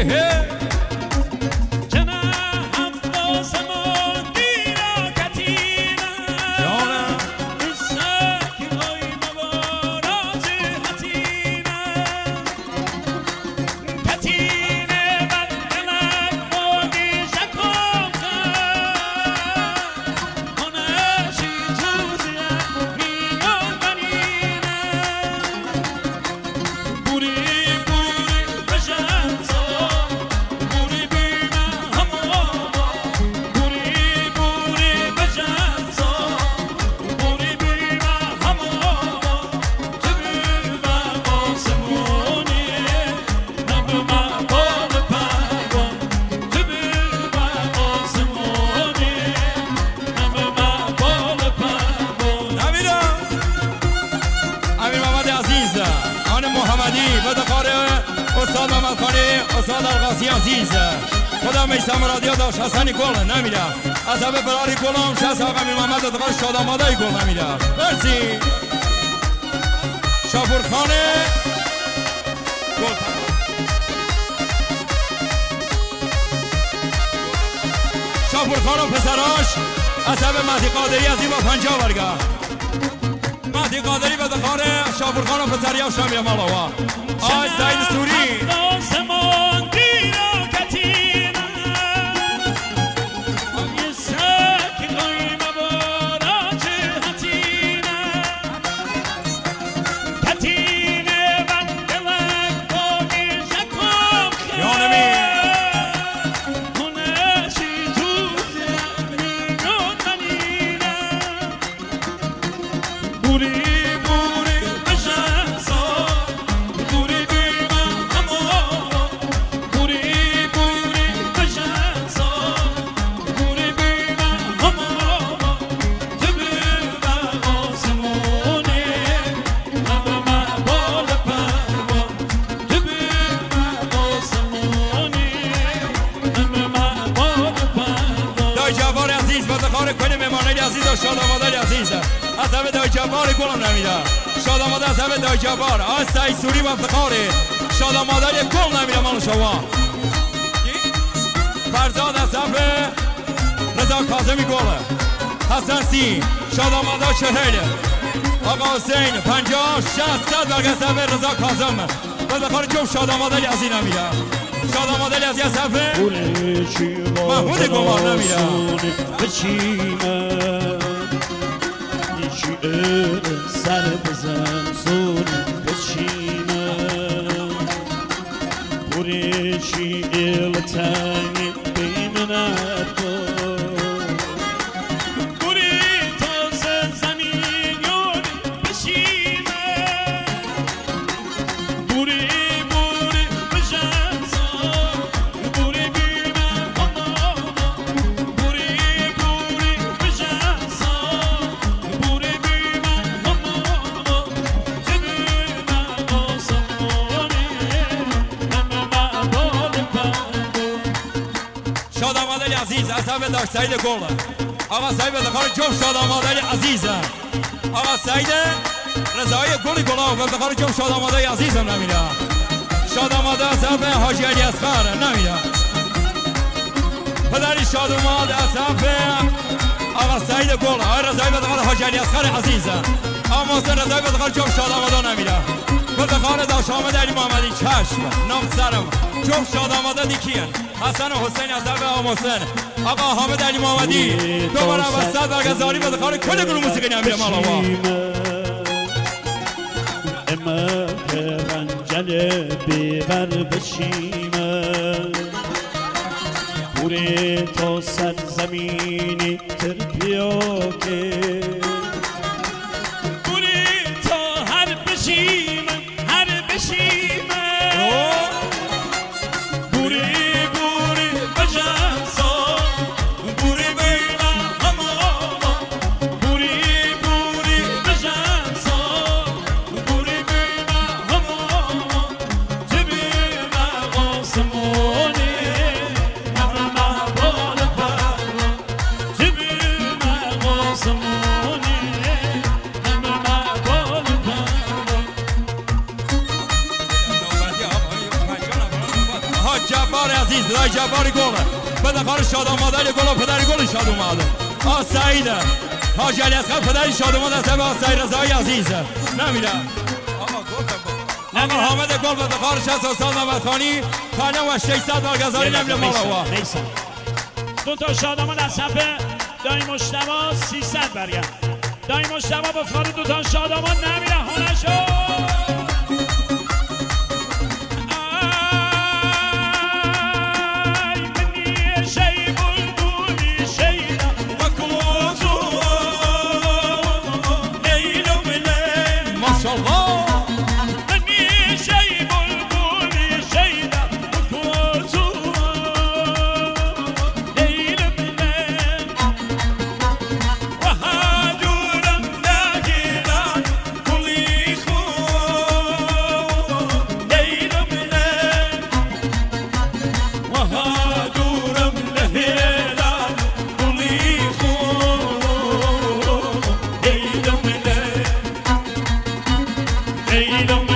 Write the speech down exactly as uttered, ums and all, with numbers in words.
استاد محمد خانی، استاد القاسی عزیز، خدا میسم رادیو داشت حسنی گل نمیده از همه براری گلم شست آقا امیر محمد ادغار شاد آماده گل نمیده. مرسی شاپور خانه گل شاپور خان و پسراش از همه مهدی قادری از این با پنجاه برگه مهدی قادری به دخار شاپور خان و پسریاش نمیده مالاوا آی سعید سوری شاد آماده عزیز از همه دای جبار گلم نمیده شاد آماده از همه دای جبار از سعید سوری و افتخاری شاد آماده گل نمیده مال شما فرزاد از همه رضا کاظمی گل حسن سی شاد آماده چهل آقا حسین پنجاه شصت صد برگ از همه رضا کاظم و افتخاری جب شاد آماده عزیز نمیده شاد آماده عزیز از همه محمود گمار نمیده سر بزن زون بچینم بوریشی ایلتنی بیمنت بوری تازه زمین یوری بچینم بوری بوری بجنزا بوری بیمن بوری بوری بجنزا شاد آماده عزیز از همه داشت سعید گل آقا سعید بدخار جب شاد آماده عزیز آقا سعید رضایی گلی گلا و بدخار جب شاد آماده عزیزم نمیده شاد آماده از همه حاجی علی اصغر نمیده پدری شاد آماده از همه آقا سعید گل آقا رضایی بدخار حاجی علی اصغر عزیز آقا محسن رضایی بدخار جب شاد آماده نمیده بدخار داشت آمده علی محمدی چشم نام سرم جب شاد آماده دیکین حسن و حسین از همه آقا محسن آقا حامد علی محمدی دوباره وسط برگزاری به دخار کل گروه موسیقی نمیره مالاوا اما رنجل بیبر بشیمه بوری تو سرزمینی ترپیوکه بوری تو هر بشیمه هر بشیمه Some عزیز رای جباری گله بده خار شاد آماده گل و پدری گل شاد اومده آ سعیده حاج علی اصغر پدری شاد اومده از آ سعید رضایی عزیزه نمیره آقا گفتم آقا حامد گل بده خار شصت سال محمد خانی خانه و ششصد برگزاری نمیره مالا دو تا شادمان از صفحه دایی مجتبی سیصد برگرد دایی مجتبی به فار دو تا شادمان نمیره خونه شو Hey,